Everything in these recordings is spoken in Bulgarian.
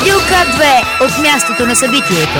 Радио К2 от мястото на събитието.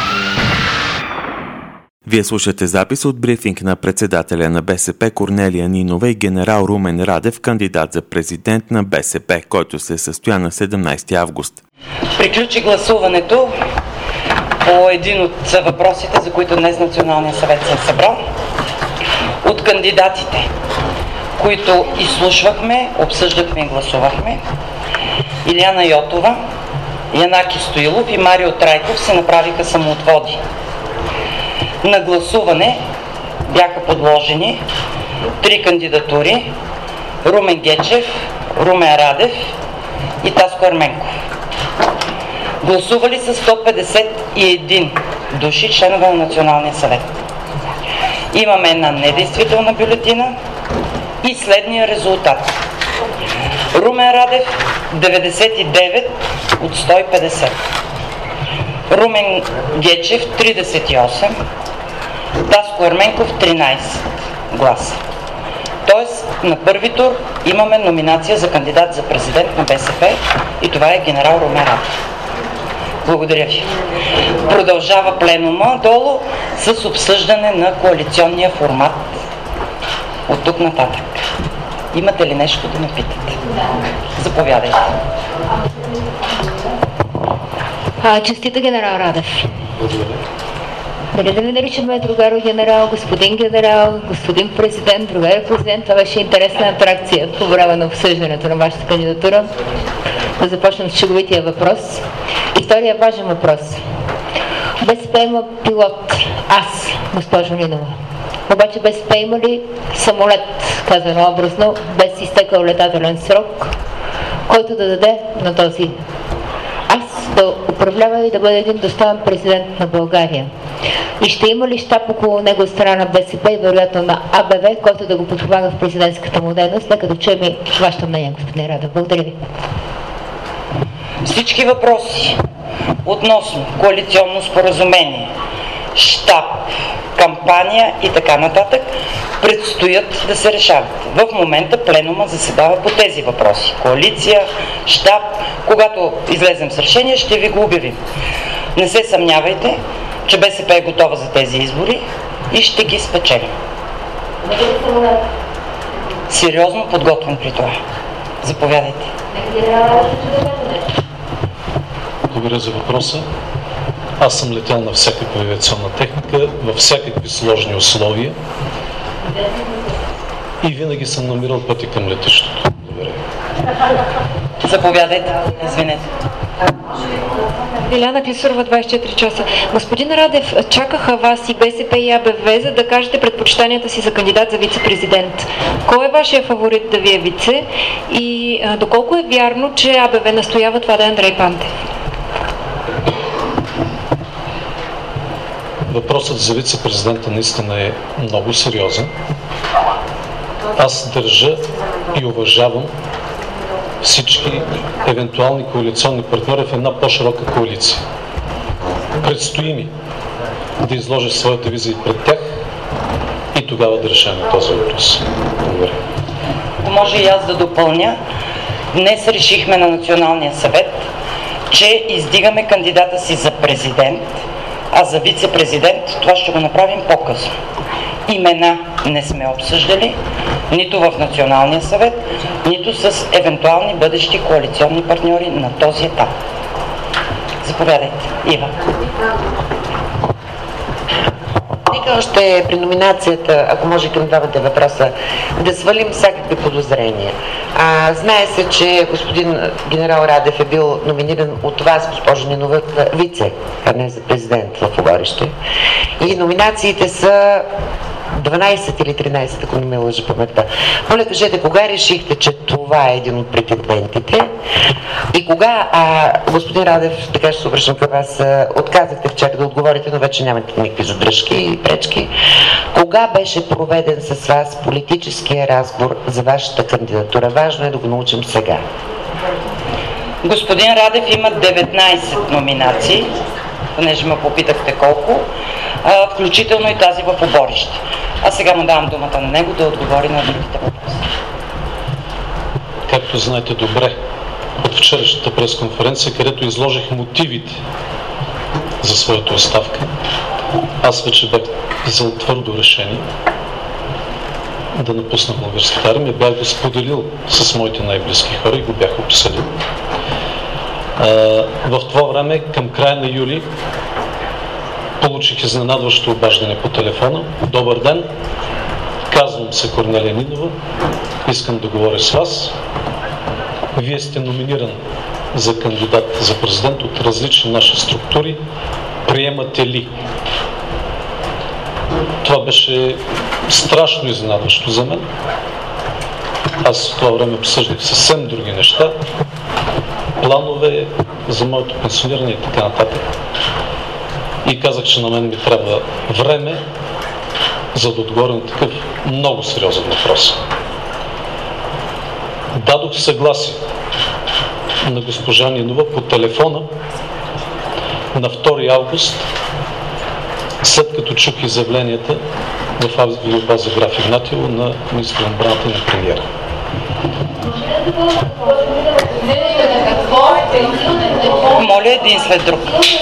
Вие слушате запис от брифинг на председателя на БСП Корнелия Нинова и генерал Румен Радев, кандидат за президент на БСП, който се състоя на 17 август. Приключи гласуването по един от въпросите, за които днес Националния съвет се е събрал. От кандидатите, които изслушвахме, обсъждахме и гласувахме, Илияна Йотова, Янаки Стоилов и Марио Трайков се направиха самоотводи. На гласуване бяха подложени 3 кандидатури: Румен Гечев, Румен Радев и Таско Ерменков. Гласували са 151 души, членове на Националния съвет. Имаме една недействителна бюлетина и следния резултат. Румен Радев 99 от 150. Румен Гечев 38, Таско Ерменков 13 гласа. Тоест на първи тур имаме номинация за кандидат за президент на БСП и това е генерал Румен Радев. Благодаря ви. Продължава пленума долу с обсъждане на коалиционния формат от тук нататък. Имате ли нещо да ме питате? Заповядайте. Честита, генерал Радев. Дали да ви наричаме другаро генерал, господин президент, другаро президент? Това беше интересна атракция по време на обсъждането на вашата кандидатура. Да започнем с шеговития въпрос. И втория важен въпрос. БСП има пилот. Аз, госпожо Нинова. Обаче БСП има ли самолет, казано образно, без изтекал летателен срок, който да даде на този аз да управлява и да бъде един достоен президент на България? И ще има ли щаб около него от страна на БСП и вероятно на АБВ, който да го подпомага в президентската му дейност? Нека да чуем и вашето мнение, господин Радев. Благодаря ви. Всички въпроси относно коалиционно споразумение, щаб, кампания и така нататък предстоят да се решават. В момента пленума заседава по тези въпроси. Коалиция, щаб. Когато излезем с решение, ще ви го обявим. Не се съмнявайте, че БСП е готова за тези избори и ще ги спечелим. Сериозно подготвен при това. Заповядайте. Благодаря за въпроса. Аз съм летял на всякаква авиационна техника, във всякакви сложни условия и винаги съм намирал пъти към летището. Благодаря. Заповядайте. Извинете. Иляна Клисурова, 24 часа. Господин Радев, чакаха вас и БСП и АБВ, за да кажете предпочитанията си за кандидат за вице-президент. Кой е вашия фаворит да ви е вице и доколко е вярно, че АБВ настоява това да е Андрей Пантев? Въпросът за вице-президента наистина е много сериозен. Аз държа и уважавам всички евентуални коалиционни партньори в една по-широка коалиция. Предстои ми да изложа своята визия пред тях и тогава да решим този въпрос. Благодаря. Може и аз да допълня. Днес решихме на Националния съвет, че издигаме кандидата си за президент, а за вице-президент това ще го направим по-късно. Имена не сме обсъждали, нито в Националния съвет, нито с евентуални бъдещи коалиционни партньори на този етап. Заповядайте. Ива. Нека още при номинацията, ако може към двамата въпроса, да свалим всякакви подозрения. Знае се, че господин генерал Радев е бил номиниран от вас, госпожо Нинова, вице, а не за президент в Огорище. И номинациите са 12 или 13, ако не ме лъжа паметта. Моля, кажете, кога решихте, че това е един от претендентите и кога, господин Радев, така ще се обръщам към вас, отказахте чак да отговорите, но вече нямате никакви задръжки и пречки. Кога беше проведен с вас политическия разговор за вашата кандидатура? Важно е да го научим сега. Господин Радев има 19 номинации, понеже ме попитахте колко, включително и тази в Оборище. А сега му давам думата на него да отговори на другите въпроси. Както знаете добре, от вчерашната пресконференция, където изложих мотивите за своята оставка. Аз вече бях взел твърдо решение да напусна българската армия. Бях го споделил с моите най-близки хора и го бях обсъдил. В това време, към края на юли, получих изненадващо обаждане по телефона. Добър ден, казвам се Корнелия Нинова, искам да говоря с вас. Вие сте номиниран за кандидат за президент от различни наши структури. Приемате ли? Това беше страшно изненадващо за мен. Аз в това време обсъждах съвсем други неща, планове за моето пенсиониране и така нататък. И казах, че на мен ми трябва време, за да отговоря на такъв много сериозен въпрос. Дадох съгласие на госпожа Нинова по телефона на 2 август, след като чух изявленията в авиобаза Граф Игнатиево на министъра на отбраната и на премиера. Моля един след друг.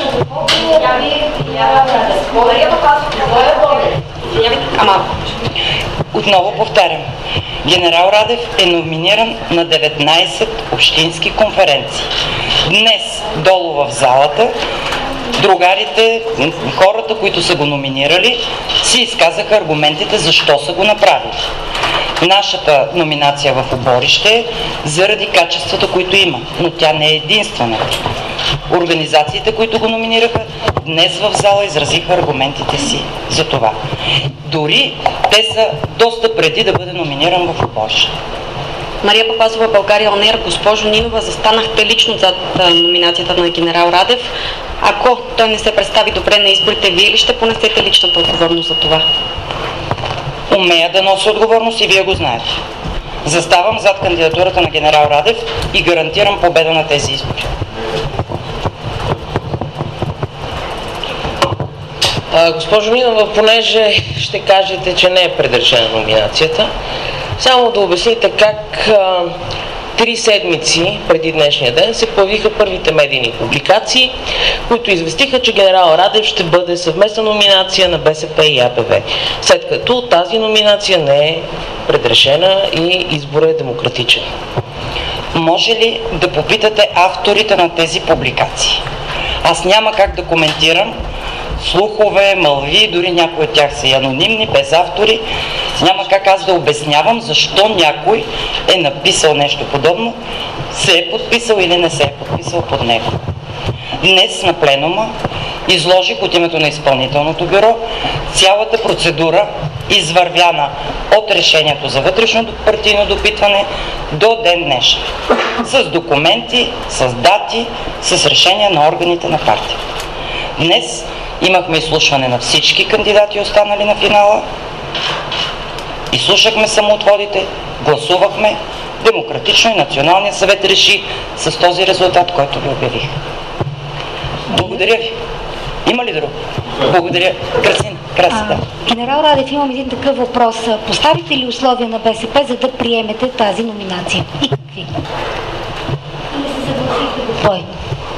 Отново повтарям. Генерал Радев е номиниран на 19 общински конференции. Днес долу в залата другарите, хората, които са го номинирали, си изказаха аргументите защо са го направили. Нашата номинация в Оборище е заради качествата, които има, но тя не е единствената. Организациите, които го номинираха, днес в зала изразиха аргументите си за това. Дори те са доста преди да бъде номиниран в Оборище. Мария Папазова, България ОНЕР. Госпожо Нинова, застанахте лично зад номинацията на генерал Радев. Ако той не се представи добре на изборите, вие ли ще понесете личната отговорност за това? Умея да нося отговорност и вие го знаете. Заставам зад кандидатурата на генерал Радев и гарантирам победа на тези избори. Госпожо Нинова, понеже ще кажете, че не е предрешена номинацията, само да обясните как 3 седмици преди днешния ден се появиха първите медийни публикации, които известиха, че генерал Радев ще бъде съвместна номинация на БСП и АБВ, след като тази номинация не е предрешена и изборът е демократичен. Може ли да попитате авторите на тези публикации? Аз няма как да коментирам слухове, мълви, дори някои от тях са и анонимни, без автори. Няма как аз да обяснявам защо някой е написал нещо подобно, се е подписал или не се е подписал под него. Днес на пленума изложих от името на изпълнителното бюро цялата процедура, извървяна от решението за вътрешно партийно допитване до ден днешен. С документи, с дати, с решения на органите на партия. Днес имахме изслушване на всички кандидати, останали на финала. Изслушахме самоотводите, гласувахме демократично и Националният съвет реши с този резултат, който ви обявих. Благодаря ви. Има ли друго? Благодаря. Красита. Генерал Радев, имам един такъв въпрос. Поставите ли условия на БСП, за да приемете тази номинация? И какви? Или се съгласихте двойно?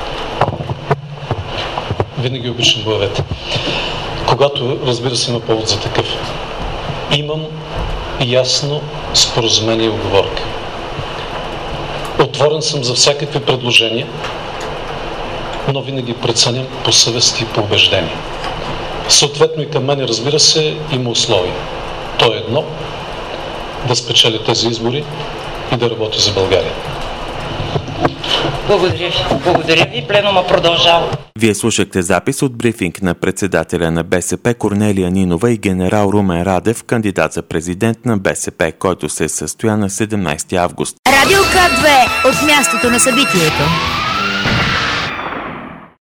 Винаги обичам боевете. Когато, разбира се, има повод за такъв. Имам ясно споразумение и уговорка. Отворен съм за всякакви предложения, но винаги преценям по съвест и по убеждение. Съответно и към мен, разбира се, има условия. То е едно, да спечели тези избори и да работи за България. Благодаря ви. Благодаря ви. Пленума продължава. Вие слушахте запис от брифинг на председателя на БСП Корнелия Нинова и генерал Румен Радев, кандидат за президент на БСП, който се състоя на 17 август. Радио К2 от мястото на събитието.